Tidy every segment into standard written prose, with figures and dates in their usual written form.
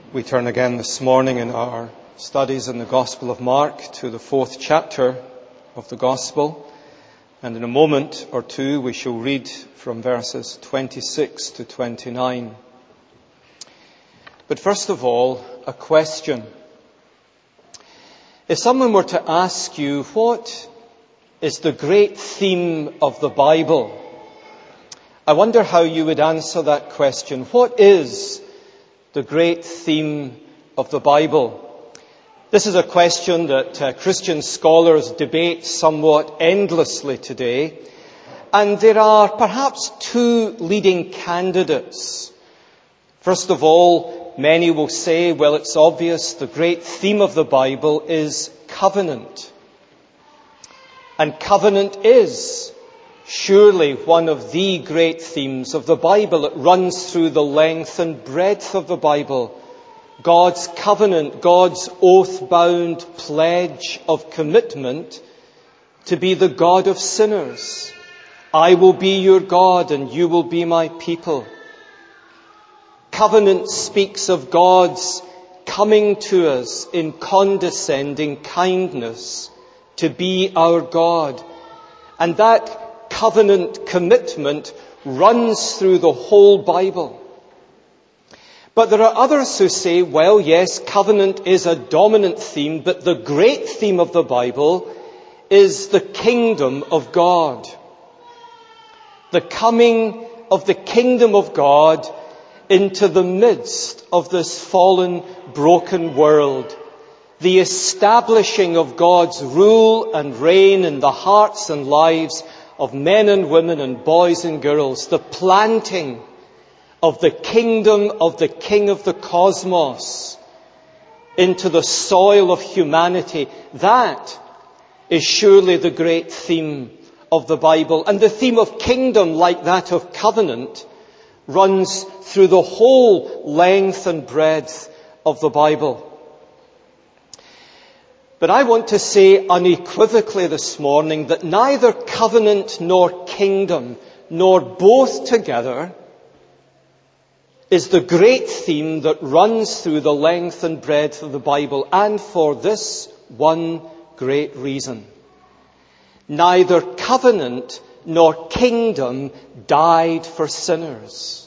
We turn again this morning in our studies in the Gospel of Mark to the 4th chapter of the Gospel. And in a moment or two we shall read from verses 26 to 29. But first of all, a question. If someone were to ask you, what is the great theme of the Bible? I wonder how you would answer that question. What is the great theme of the Bible? This is a question that Christian scholars debate somewhat endlessly today. And there are perhaps two leading candidates. First of all, many will say, well, it's obvious the great theme of the Bible is covenant. And covenant is surely one of the great themes of the Bible. It runs through the length and breadth of the Bible. God's covenant, God's oath-bound pledge of commitment to be the God of sinners. I will be your God and you will be my people. Covenant speaks of God's coming to us in condescending kindness to be our God. And that covenant commitment runs through the whole Bible. But there are others who say, well, yes, covenant is a dominant theme, but the great theme of the Bible is the kingdom of God. The coming of the kingdom of God into the midst of this fallen, broken world. The establishing of God's rule and reign in the hearts and lives of men and women and boys and girls. The planting of the kingdom of the King of the cosmos into the soil of humanity. That is surely the great theme of the Bible. And the theme of kingdom, like that of covenant, runs through the whole length and breadth of the Bible. But I want to say unequivocally this morning that neither covenant nor kingdom, nor both together, is the great theme that runs through the length and breadth of the Bible, and for this one great reason. Neither covenant nor kingdom died for sinners.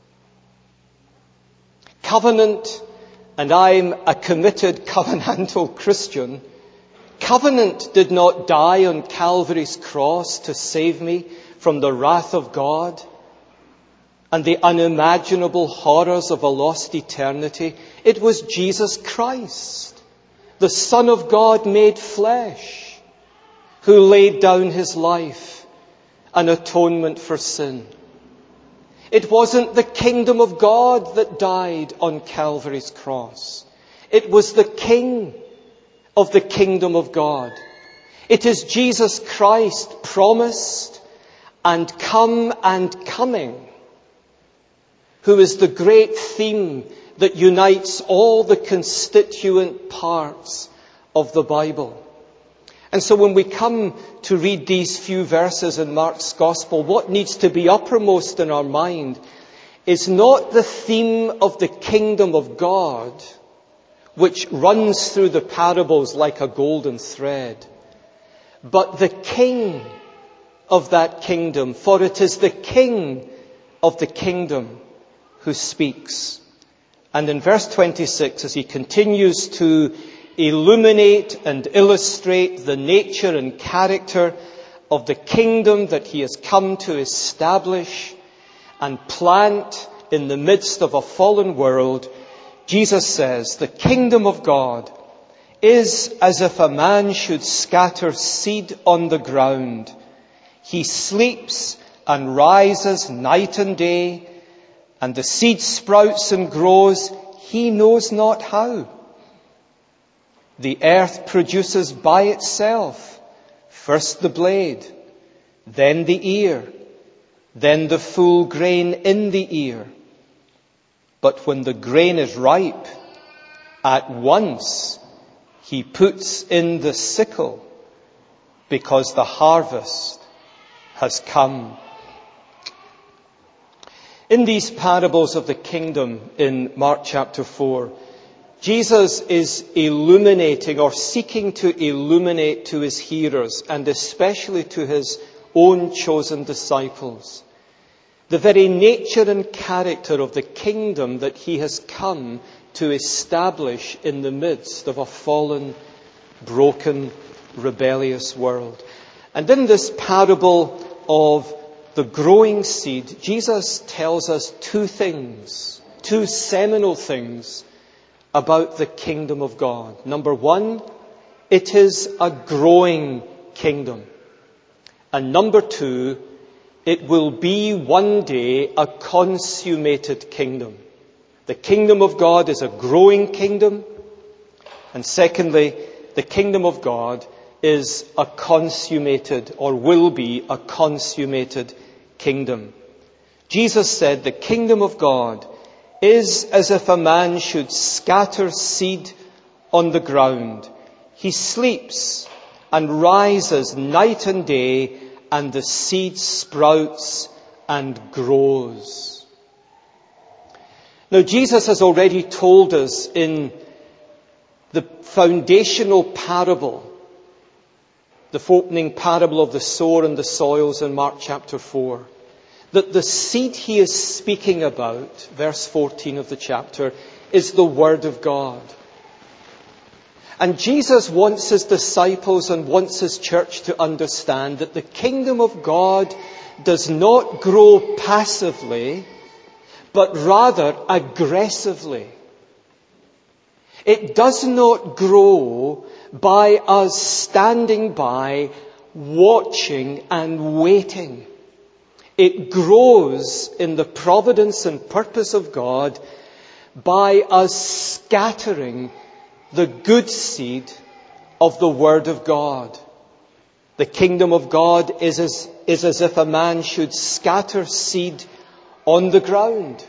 Covenant, and I'm a committed covenantal Christian, covenant did not die on Calvary's cross to save me from the wrath of God and the unimaginable horrors of a lost eternity. It was Jesus Christ, the Son of God made flesh, who laid down his life, an atonement for sin. It wasn't the kingdom of God that died on Calvary's cross. It was the King of the kingdom of God. It is Jesus Christ promised and come and coming, who is the great theme that unites all the constituent parts of the Bible. And so when we come to read these few verses in Mark's Gospel, what needs to be uppermost in our mind is not the theme of the kingdom of God, which runs through the parables like a golden thread, but the King of that kingdom, for it is the King of the kingdom who speaks. And in verse 26, as he continues to illuminate and illustrate the nature and character of the kingdom that he has come to establish and plant in the midst of a fallen world, Jesus says, the kingdom of God is as if a man should scatter seed on the ground. He sleeps and rises night and day, and the seed sprouts and grows, he knows not how. The earth produces by itself first the blade, then the ear, then the full grain in the ear. But when the grain is ripe, at once he puts in the sickle, because the harvest has come. In these parables of the kingdom in Mark chapter 4, Jesus is illuminating or seeking to illuminate to his hearers, and especially to his own chosen disciples, the very nature and character of the kingdom that he has come to establish in the midst of a fallen, broken, rebellious world. And in this parable of the growing seed, Jesus tells us two things, two seminal things about the kingdom of God. Number one, it is a growing kingdom. And number two, it will be one day a consummated kingdom. The kingdom of God is a growing kingdom. And secondly, the kingdom of God is a consummated, or will be a consummated kingdom. Jesus said the kingdom of God is as if a man should scatter seed on the ground. He sleeps and rises night and day, and the seed sprouts and grows. Now, Jesus has already told us in the foundational parable, the opening parable of the sower and the soils in Mark chapter 4, that the seed he is speaking about, verse 14 of the chapter, is the Word of God. And Jesus wants his disciples and wants his church to understand that the kingdom of God does not grow passively, but rather aggressively. It does not grow by us standing by, watching and waiting. It grows in the providence and purpose of God by us scattering the good seed of the Word of God. The kingdom of God is as if a man should scatter seed on the ground.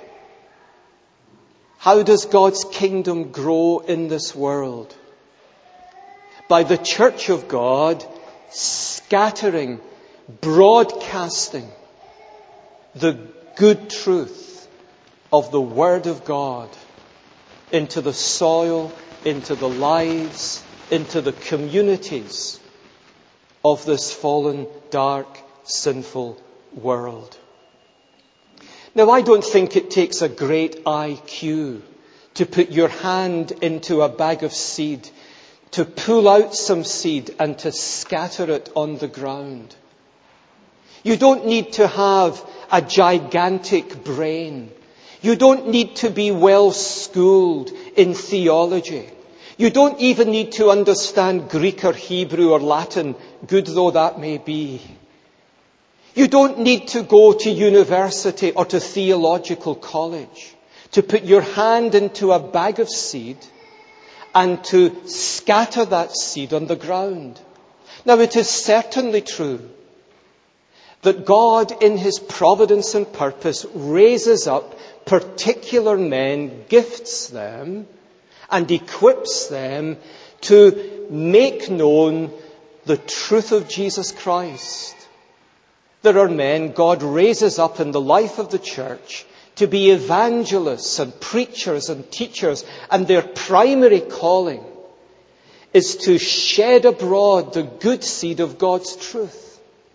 How does God's kingdom grow in this world? By the church of God scattering, broadcasting the good truth of the Word of God into the soil, into the lives, into the communities of this fallen, dark, sinful world. Now, I don't think it takes a great IQ to put your hand into a bag of seed, to pull out some seed and to scatter it on the ground. You don't need to have a gigantic brain. You don't need to be well schooled in theology. You don't even need to understand Greek or Hebrew or Latin, good though that may be. You don't need to go to university or to theological college to put your hand into a bag of seed and to scatter that seed on the ground. Now, it is certainly true that God, in his providence and purpose, raises up particular men, gifts them, and equips them to make known the truth of Jesus Christ. There are men God raises up in the life of the church to be evangelists and preachers and teachers, and their primary calling is to shed abroad the good seed of God's truth.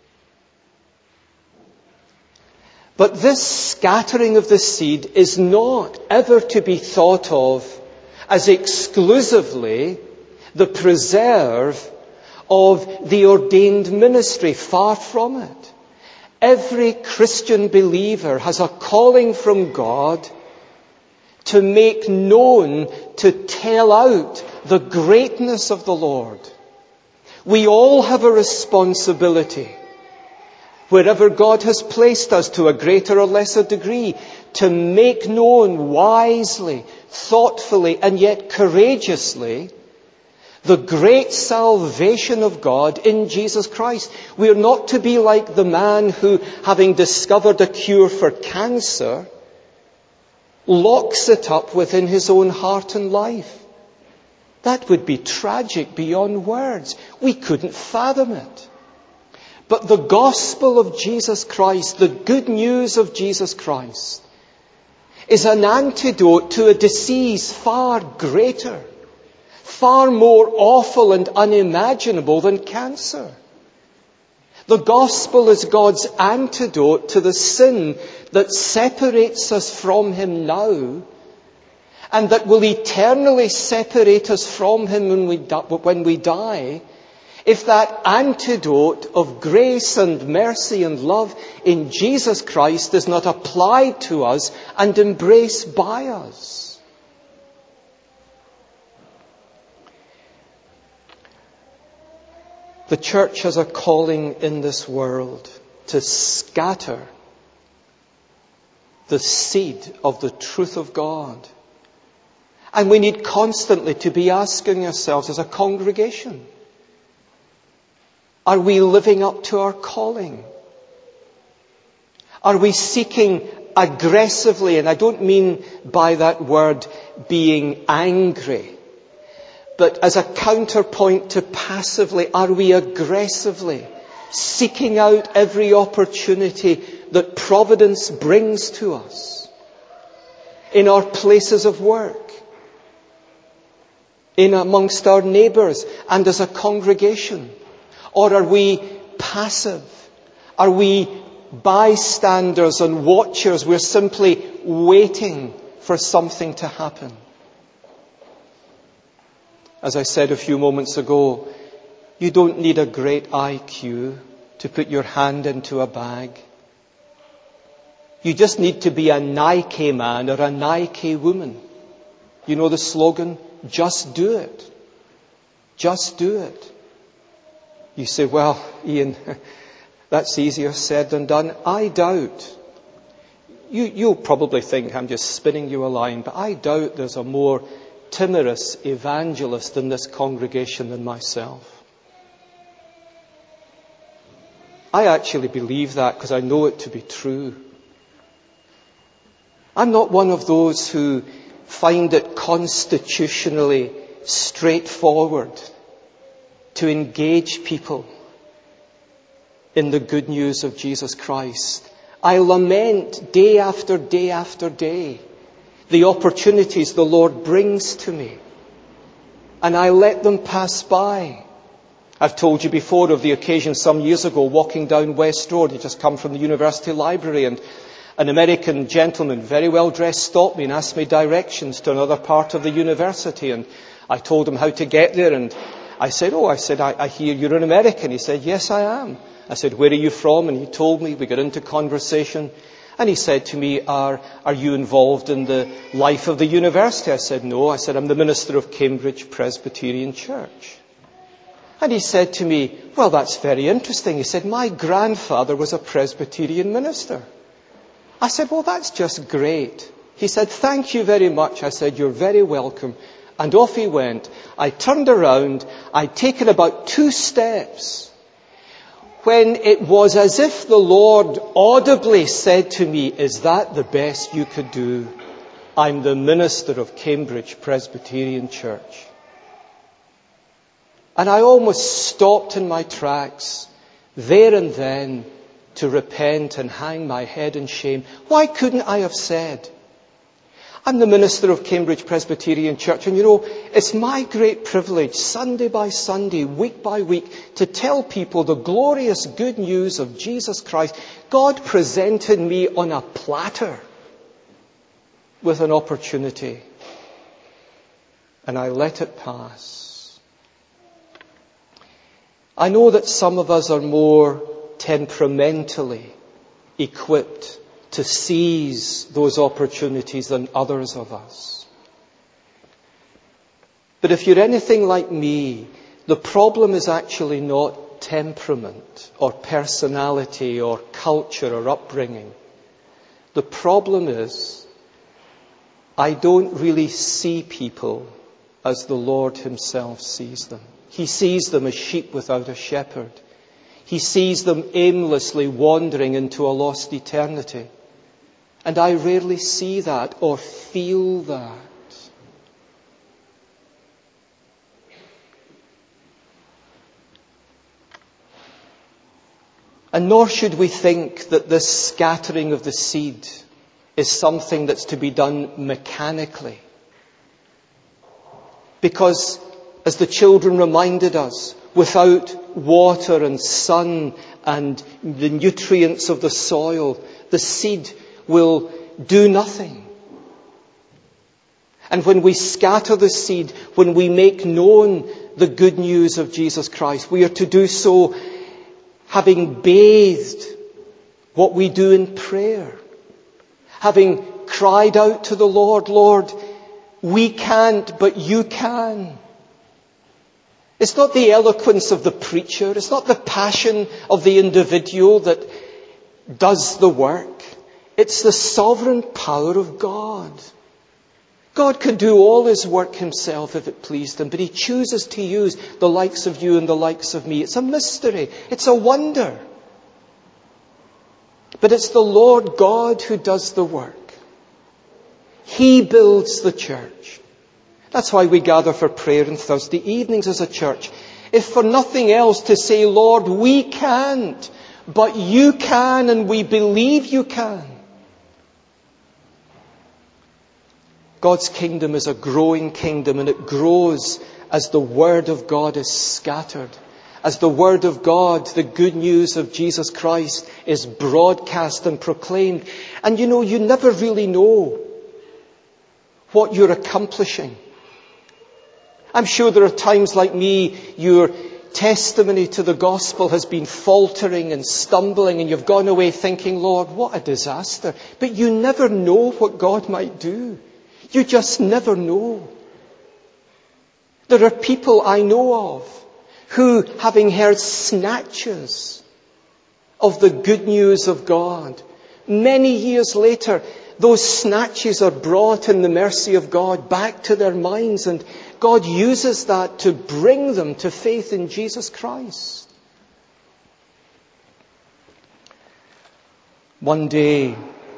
But this scattering of the seed is not ever to be thought of as exclusively the preserve of the ordained ministry. Far from it. Every Christian believer has a calling from God to make known, to tell out the greatness of the Lord. We all have a responsibility, wherever God has placed us to a greater or lesser degree, to make known wisely, thoughtfully, and yet courageously the great salvation of God in Jesus Christ. We are not to be like the man who, having discovered a cure for cancer, locks it up within his own heart and life. That would be tragic beyond words. We couldn't fathom it. But the gospel of Jesus Christ, the good news of Jesus Christ, is an antidote to a disease far greater, far more awful and unimaginable than cancer. The gospel is God's antidote to the sin that separates us from Him now and that will eternally separate us from Him when we die, if that antidote of grace and mercy and love in Jesus Christ is not applied to us and embraced by us. The church has a calling in this world to scatter the seed of the truth of God. And we need constantly to be asking ourselves as a congregation, are we living up to our calling? Are we seeking aggressively, and I don't mean by that word being angry, but as a counterpoint to passively, are we aggressively seeking out every opportunity that providence brings to us in our places of work, in amongst our neighbours and as a congregation? Or are we passive? Are we bystanders and watchers? We're simply waiting for something to happen. As I said a few moments ago, you don't need a great IQ to put your hand into a bag. You just need to be a Nike man or a Nike woman. You know the slogan, just do it. Just do it. You say, well, Ian, that's easier said than done. I doubt. You'll probably think I'm just spinning you a line, but I doubt there's a more timorous evangelist in this congregation than myself. I actually believe that because I know it to be true. I'm not one of those who find it constitutionally straightforward to engage people in the good news of Jesus Christ. I lament day after day after day the opportunities the Lord brings to me, and I let them pass by. I've told you before of the occasion some years ago walking down West Road. I'd just come from the university library, and an American gentleman, very well dressed, stopped me and asked me directions to another part of the university, and I told him how to get there, and I said, I hear you're an American. He said, yes, I am. I said, where are you from? And he told me. We got into conversation. And he said to me, are you involved in the life of the university? I said, no. I said, I'm the minister of Cambridge Presbyterian Church. And he said to me, well, that's very interesting. He said, my grandfather was a Presbyterian minister. I said, well, that's just great. He said, thank you very much. I said, you're very welcome. And off he went. I turned around. I'd taken about 2 steps when it was as if the Lord audibly said to me, is that the best you could do? I'm the minister of Cambridge Presbyterian Church. And I almost stopped in my tracks there and then to repent and hang my head in shame. Why couldn't I have said, I'm the minister of Cambridge Presbyterian Church, and you know, it's my great privilege, Sunday by Sunday, week by week, to tell people the glorious good news of Jesus Christ. God presented me on a platter with an opportunity, and I let it pass. I know that some of us are more temperamentally equipped to seize those opportunities than others of us. But if you're anything like me, the problem is actually not temperament or personality or culture or upbringing. The problem is I don't really see people as the Lord Himself sees them. He sees them as sheep without a shepherd. He sees them aimlessly wandering into a lost eternity. And I rarely see that or feel that. And nor should we think that this scattering of the seed is something that's to be done mechanically. Because, as the children reminded us, without water and sun and the nutrients of the soil, the seed will do nothing. And when we scatter the seed, when we make known the good news of Jesus Christ, we are to do so having bathed what we do in prayer. Having cried out to the Lord, Lord, we can't, but you can. It's not the eloquence of the preacher. It's not the passion of the individual that does the work. It's the sovereign power of God. God could do all his work himself if it pleased him, but he chooses to use the likes of you and the likes of me. It's a mystery. It's a wonder. But it's the Lord God who does the work. He builds the church. That's why we gather for prayer on Thursday evenings as a church. If for nothing else, to say, Lord, we can't, but you can, and we believe you can. God's kingdom is a growing kingdom, and it grows as the Word of God is scattered. As the Word of God, the good news of Jesus Christ, is broadcast and proclaimed. And you never really know what you're accomplishing. I'm sure there are times like me, your testimony to the gospel has been faltering and stumbling, and you've gone away thinking, Lord, what a disaster. But you never know what God might do. You just never know. There are people I know of who, having heard snatches of the good news of God, many years later, those snatches are brought in the mercy of God back to their minds, and God uses that to bring them to faith in Jesus Christ. One day,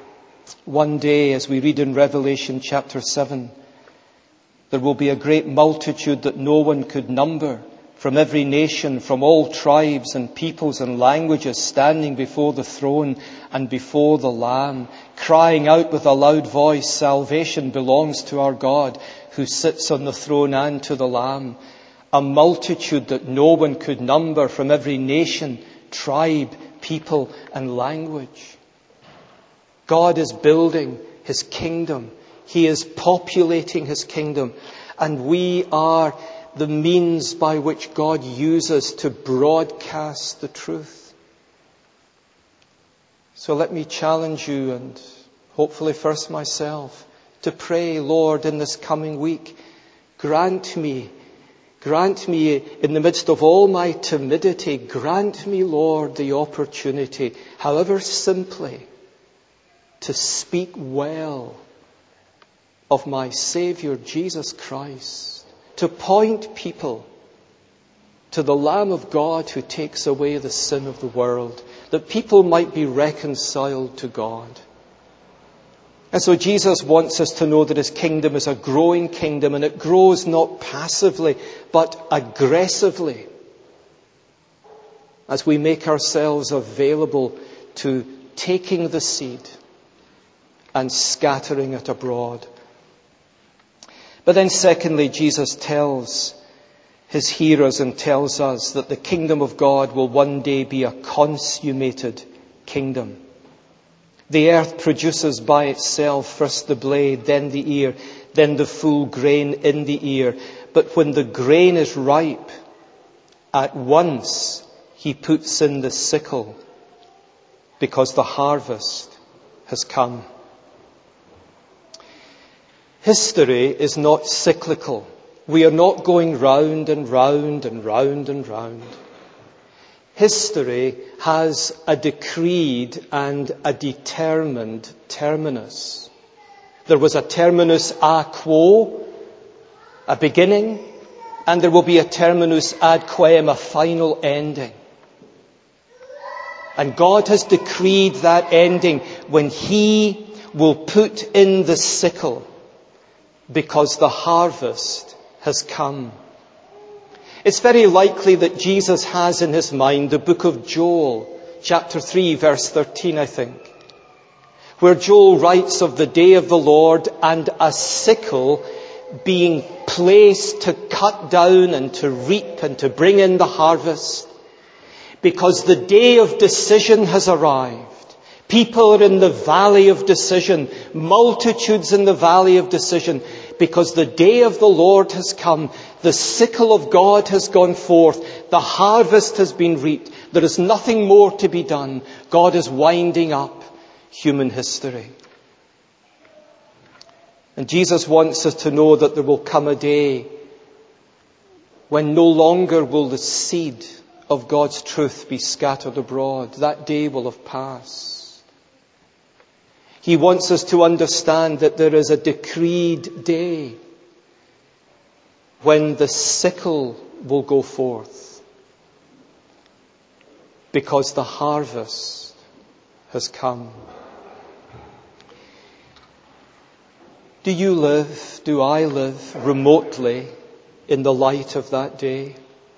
as we read in Revelation chapter 7, there will be a great multitude that no one could number, from every nation, from all tribes and peoples and languages, standing before the throne and before the Lamb, crying out with a loud voice, salvation belongs to our God who sits on the throne and to the Lamb. A multitude that no one could number, from every nation, tribe, people and language. God is building his kingdom. He is populating his kingdom. And we are the means by which God uses to broadcast the truth. So let me challenge you, and hopefully first myself, to pray, Lord, in this coming week, grant me in the midst of all my timidity, grant me, Lord, the opportunity, however simply, to speak well of my Saviour Jesus Christ, to point people to the Lamb of God who takes away the sin of the world, that people might be reconciled to God. And so Jesus wants us to know that his kingdom is a growing kingdom, and it grows not passively, but aggressively, as we make ourselves available to taking the seed and scattering it abroad. But then secondly, Jesus tells his hearers and tells us that the kingdom of God will one day be a consummated kingdom. The earth produces by itself first the blade, then the ear, then the full grain in the ear. But when the grain is ripe, at once he puts in the sickle, because the harvest has come. History is not cyclical. We are not going round and round and round and round. History has a decreed and a determined terminus. There was a terminus a quo, a beginning, and there will be a terminus ad quem, a final ending. And God has decreed that ending when he will put in the sickle, because the harvest has come. It's very likely that Jesus has in his mind the book of Joel, chapter 3, verse 13, I think, where Joel writes of the day of the Lord and a sickle being placed to cut down and to reap and to bring in the harvest. Because the day of decision has arrived. People are in the valley of decision, multitudes in the valley of decision, because the day of the Lord has come. The sickle of God has gone forth. The harvest has been reaped. There is nothing more to be done. God is winding up human history. And Jesus wants us to know that there will come a day when no longer will the seed of God's truth be scattered abroad. That day will have passed. He wants us to understand that there is a decreed day when the sickle will go forth, because the harvest has come. Do you live, do I live remotely in the light of that day?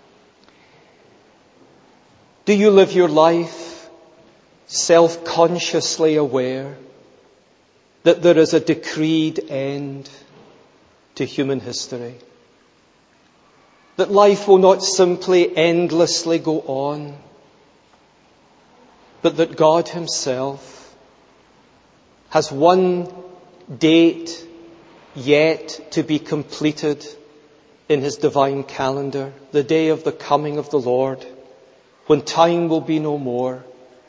Do you live your life self-consciously aware that there is a decreed end to human history? That life will not simply endlessly go on, but that God Himself has one date yet to be completed in His divine calendar, the day of the coming of the Lord, when time will be no more,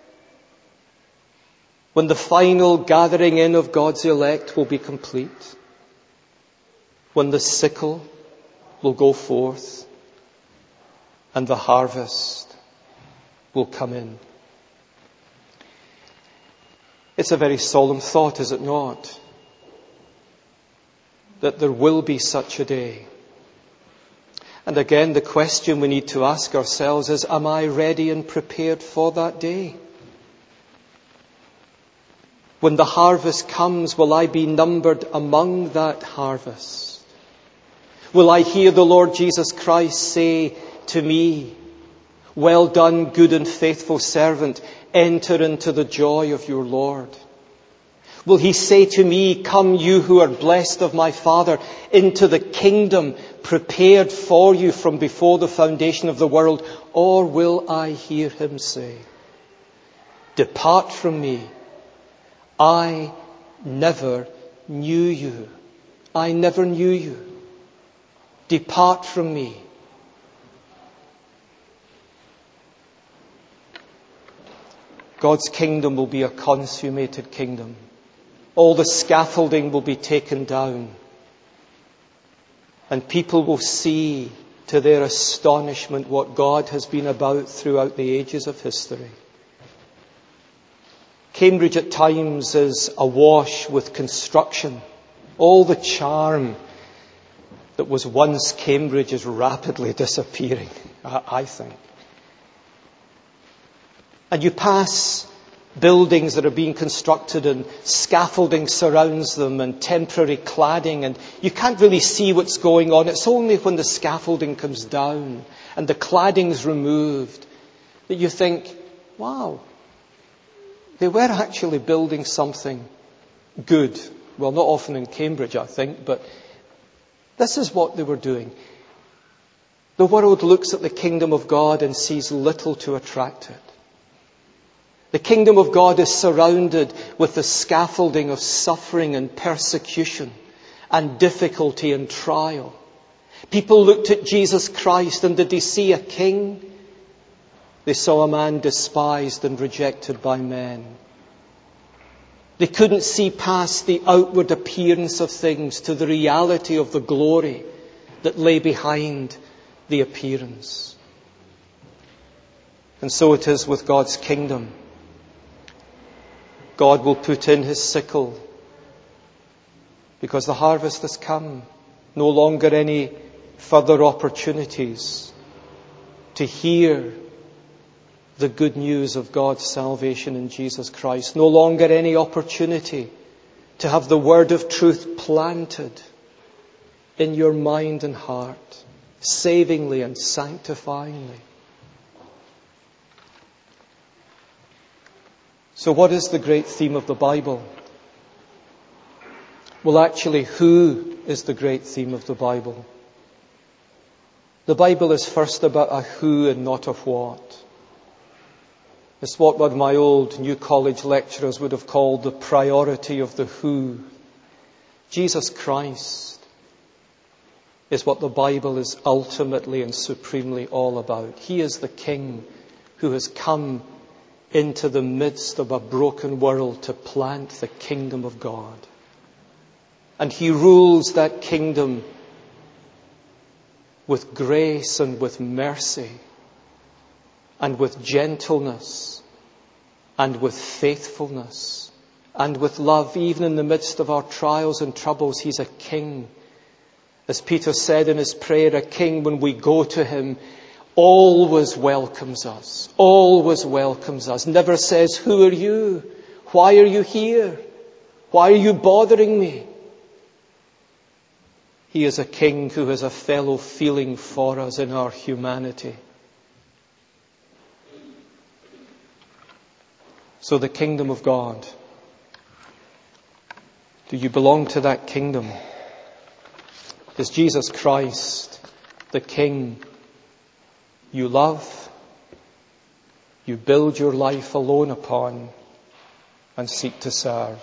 when the final gathering in of God's elect will be complete, when the sickle will go forth and the harvest will come in. It's a very solemn thought, is it not? That there will be such a day. And again, the question we need to ask ourselves is, am I ready and prepared for that day? When the harvest comes, will I be numbered among that harvest? Will I hear the Lord Jesus Christ say to me, "Well done, good and faithful servant, enter into the joy of your Lord"? Will He say to me, "Come, you who are blessed of my Father, into the kingdom prepared for you from before the foundation of the world"? Or will I hear Him say, "Depart from me, I never knew you. I never knew you. Depart from me"? God's kingdom will be a consummated kingdom. All the scaffolding will be taken down. And people will see to their astonishment what God has been about throughout the ages of history. Cambridge at times is awash with construction. All the charm that was once Cambridge is rapidly disappearing, I think. And you pass buildings that are being constructed and scaffolding surrounds them and temporary cladding, and you can't really see what's going on. It's only when the scaffolding comes down and the cladding's removed that you think, wow, they were actually building something good. Well, not often in Cambridge, I think, but this is what they were doing. The world looks at the kingdom of God and sees little to attract it. The kingdom of God is surrounded with the scaffolding of suffering and persecution and difficulty and trial. People looked at Jesus Christ, and did they see a king? They saw a man despised and rejected by men. They couldn't see past the outward appearance of things to the reality of the glory that lay behind the appearance. And so it is with God's kingdom. God will put in His sickle because the harvest has come. No longer any further opportunities to hear the good news of God's salvation in Jesus Christ. No longer any opportunity to have the word of truth planted in your mind and heart, savingly and sanctifyingly. So what is the great theme of the Bible? Well, actually, who is the great theme of the Bible? The Bible is first about a who and not a what. It's what one of my old New College lecturers would have called the priority of the who. Jesus Christ is what the Bible is ultimately and supremely all about. He is the King who has come into the midst of a broken world to plant the kingdom of God. And He rules that kingdom with grace and with mercy and with gentleness and with faithfulness and with love. Even in the midst of our trials and troubles, He's a king. As Peter said in his prayer, a king, when we go to Him, always welcomes us. Always welcomes us. Never says, who are you? Why are you here? Why are you bothering me? He is a king who has a fellow feeling for us in our humanity. So the kingdom of God. Do you belong to that kingdom? Is Jesus Christ the King you love, you build your life alone upon, and seek to serve?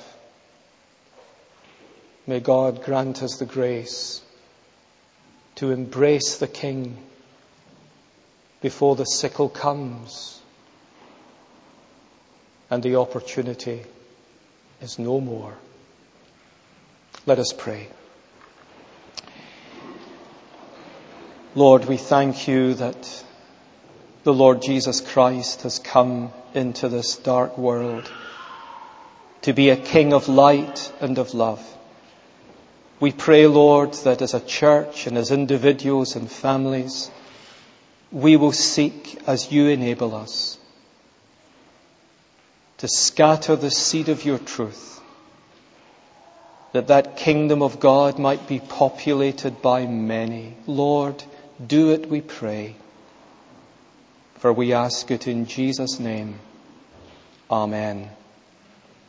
May God grant us the grace to embrace the King before the sickle comes and the opportunity is no more. Let us pray. Lord, we thank You that the Lord Jesus Christ has come into this dark world to be a King of light and of love. We pray, Lord, that as a church and as individuals and families, we will seek, as You enable us, to scatter the seed of Your truth, that that kingdom of God might be populated by many. Lord, do it, we pray. For we ask it in Jesus' name. Amen.